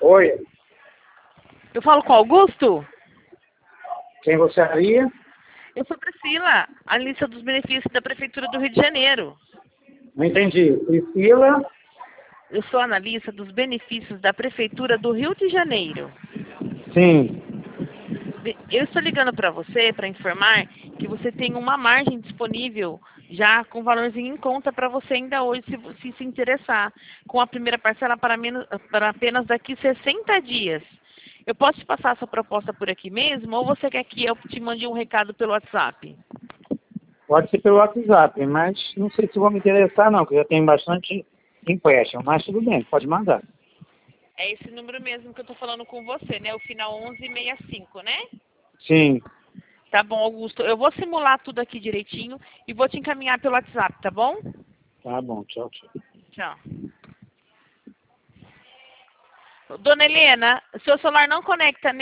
Oi, Eu falo com o Augusto? quem você seria? Eu sou Priscila, a lista dos benefícios da Prefeitura do Rio de Janeiro. Não entendi. Priscila? Eu sou analista dos benefícios da Prefeitura do Rio de Janeiro. Sim. Eu estou ligando para você para informar que você tem uma margem disponível já com valorzinho em conta para você ainda hoje, se interessar, com a primeira parcela para apenas daqui 60 dias. Eu posso te passar essa proposta por aqui mesmo ou você quer que eu te mande um recado pelo WhatsApp? Pode ser pelo WhatsApp, mas não sei se vou me interessar não, porque eu tenho bastante empréstimo, mas tudo bem, pode mandar. É esse número mesmo que eu estou falando com você, né? O final 1165, né? Sim. Tá bom, Augusto. Eu vou simular tudo aqui direitinho e vou te encaminhar pelo WhatsApp, tá bom? Tá bom, tchau, tchau. Tchau. Dona Helena, seu celular não conecta